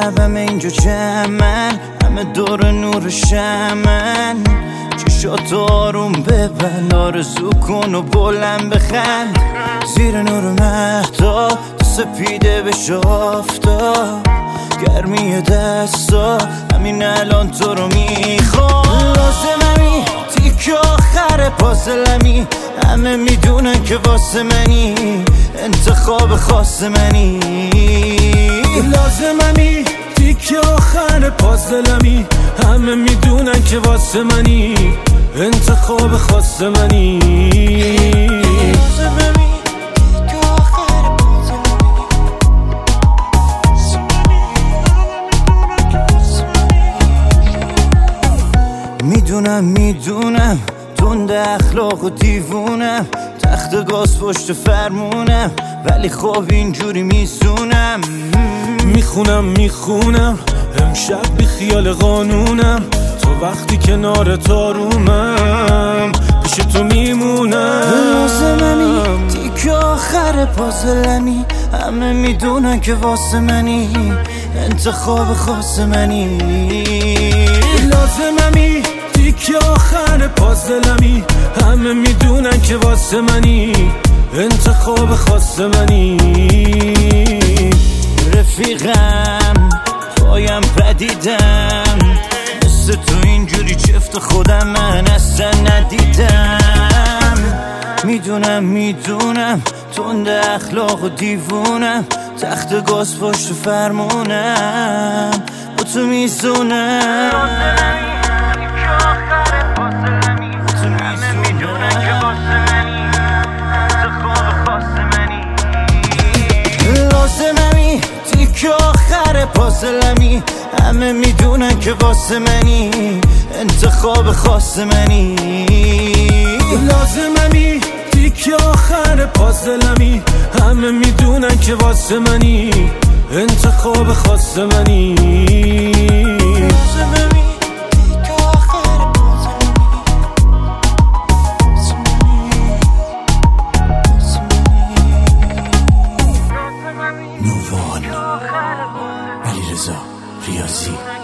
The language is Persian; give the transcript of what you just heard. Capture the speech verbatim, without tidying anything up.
لبم اینجا جمعن، همه دور نور شمن. چشات آروم ببند، آرزو کن و بلند بخند. زیر نور مهتاب تو سپیده بشه آفتاب، گرمی دستا همین الان تو رو میخوام. لازممی تیک آخر پازلمی، همه میدونن که واسه منی، انتخاب خاص منی. لازممی تیک آخر پازلمی، همه میدونن که واسه منی، انتخاب خاص منی. میدونم میدونم تند اخلاق و دیوونم، تخت گاز پشت فرمونم، ولی خب اینجوری میسونم. میخونم میخونم امشب بی خیال قانونم، تو وقتی کنار تارومم پیش تو میمونم. لازممی تیک آخر پازلمی، همه میدونن که واسه منی، انتخاب خاص منی. لازممی تیک آخر پازلمی، همه میدونن که واسه منی، انتخاب خاص منی. رفیقم پایم پدیدم، مثل تو اینجوری چفت خودم من اصلا ندیدم. میدونم میدونم تند اخلاق و دیوونم، تخت گاز پشت فرمونم، با تو میزونم. لازممی تیک آخر پازلمی، همه میدونن که واسه منی، انتخاب خاص منی. لازممی تیک آخر پازلمی، همه میدونن که واسه منی، انتخاب خاص منی. نووان علیرضا ریاضی.